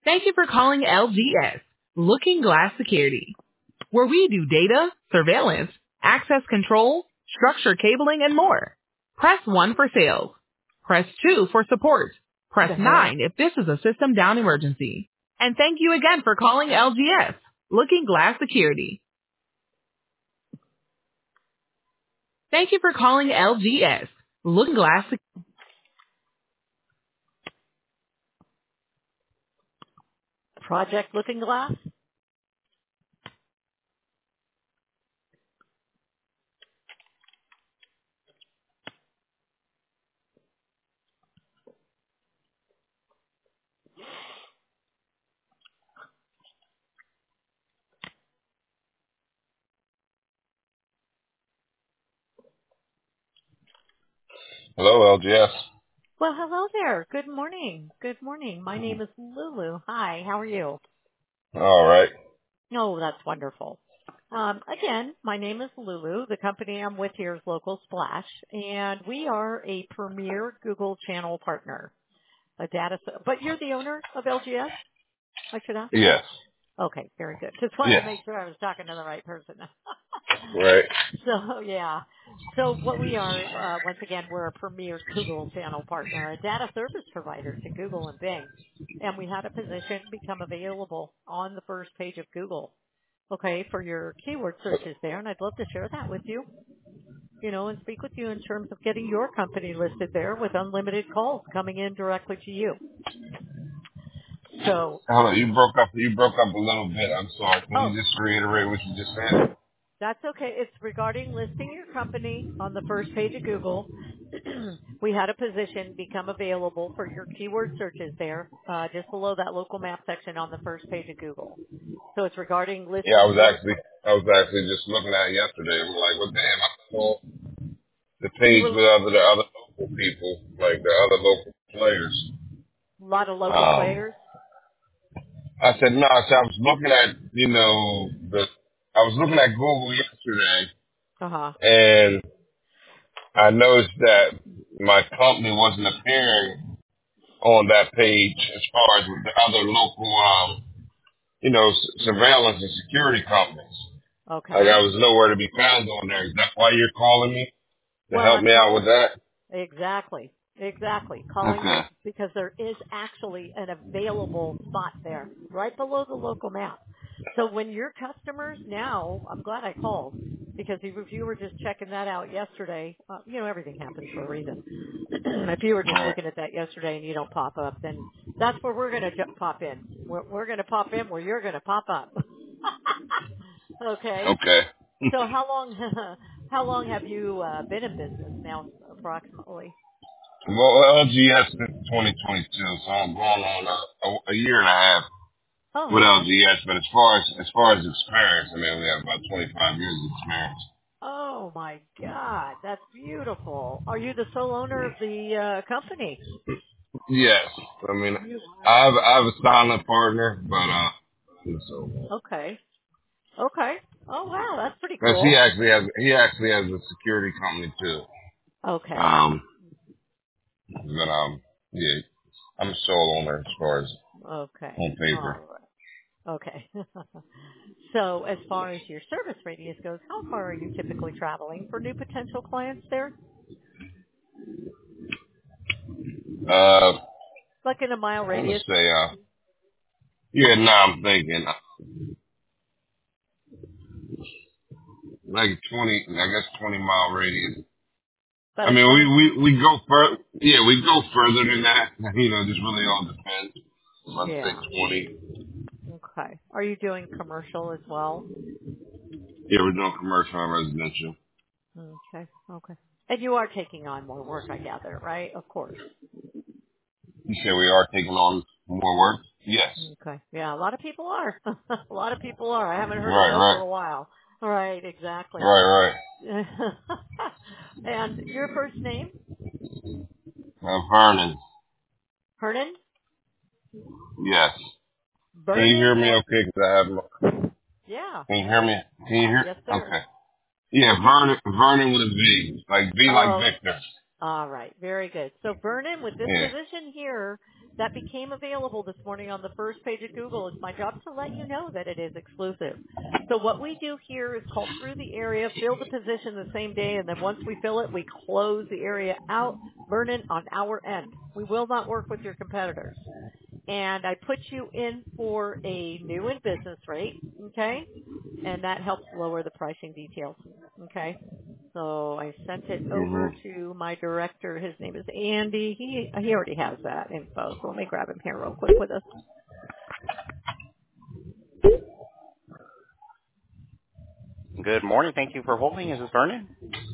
Thank you for calling LGS, Looking Glass Security, where we do data, surveillance, access control, structured cabling, and more. Press 1 for sales. Press 2 for support. Press 9 if this is a system down emergency. And thank you again for calling LGS, Looking Glass Security. Thank you for calling LGS, Looking Glass Security. Project Looking Glass? Hello, LGS. Well, hello there. Good morning. Good morning. My name is Lulu. Hi, how are you? All right. Oh, that's wonderful. Again, my name is Lulu. The company I'm with here is Local Splash, and we are a premier Google channel partner. But you're the owner of LGS, I should ask? Yes. Okay, very good. Just wanted to Yes. make sure I was talking to the right person. Right. So, yeah. So what we are, once again, we're a premier Google channel partner, a data service provider to Google and Bing. And we had a position become available on the first page of Google, okay, for your keyword searches there. And I'd love to share that with you, and speak with you in terms of getting your company listed there with unlimited calls coming in directly to you. So, Hold on. You broke up. You broke up a little bit. I'm sorry. Can oh, you just reiterate what you just said? that's okay. It's regarding listing your company on the first page of Google. We had a position become available for your keyword searches there, just below that local map section on the first page of Google. So it's regarding Yeah, listing your. I was actually just looking at it yesterday. I'm like, what the hell? I saw the You page were with the other local people, like the other local players. a lot of local players. I said no. I said I was looking at, I was looking at Google yesterday, Uh huh. and I noticed that my company wasn't appearing on that page as far as with the other local, surveillance and security companies. Like I Okay. was nowhere to be found on there. Is that why you're calling me? To Well, help I'm me out with calling. that? Exactly. Exactly. Calling you Okay. because there is actually an available spot there right below the local map. So when your customers now, I'm glad I called because if you were just checking that out yesterday, everything happens for a reason. If you were just Alright. looking at that yesterday and you don't pop up, then that's where we're going to pop in. We're going to pop in where you're going to pop up. Okay. Okay. So how long, how long have you been in business now approximately? Well, LGS since 2022, so I'm going on a year and a half with Oh, LGS. But as far as experience, I mean, we have about 25 years of experience. oh my God, that's beautiful. Are you the sole owner of the company? Yes. I mean, You I have a silent partner, but so. are. Okay. Okay. Oh wow, that's pretty Cause he cool. actually has a security company too. Okay. Um, but yeah, I'm a sole owner as far as Okay. on paper. All right. Okay. So as far as your service radius goes, how far are you typically traveling for new potential clients there? Uh, Like in a mile I'm gonna radius? say, yeah, no, I'm thinking like 20 mile radius. About I a mean, 20. we go further. Yeah, we go further than that. Just really all depends. I'd say Yeah. 20. Okay. Are you doing commercial as well? Yeah, we're doing commercial and residential. Okay. Okay. And you are taking on more work, I gather, right? Of course. You say we are taking on more work? Yes. Okay. Yeah, a lot of people are. A lot of people are. I haven't heard a Right, no for right, a while. Right, exactly. right, right. And your first name? Vernon. Hernan? Yes. Can you Vernon hear me or? okay? Because I have my, Yeah. can you hear me? Can you hear? Yes, sir. Okay. Yeah, Is it? Vernon with a V. Like V like Oh, Victor. All right, very good. So Vernon, with this Yeah. position here that became available this morning on the first page of Google, it's my job to let you know that it is exclusive. So what we do here is call through the area, fill the position the same day, and then once we fill it, we close the area out, Vernon, on our end. We will not work with your competitors. And I put you in for a new and business rate, okay? And that helps lower the pricing details, okay? So I sent it over Mm-hmm. to my director. His name is Andy. He already has that info, so let me grab him here real quick with us. Good morning. Thank you for holding. Is this Vernon?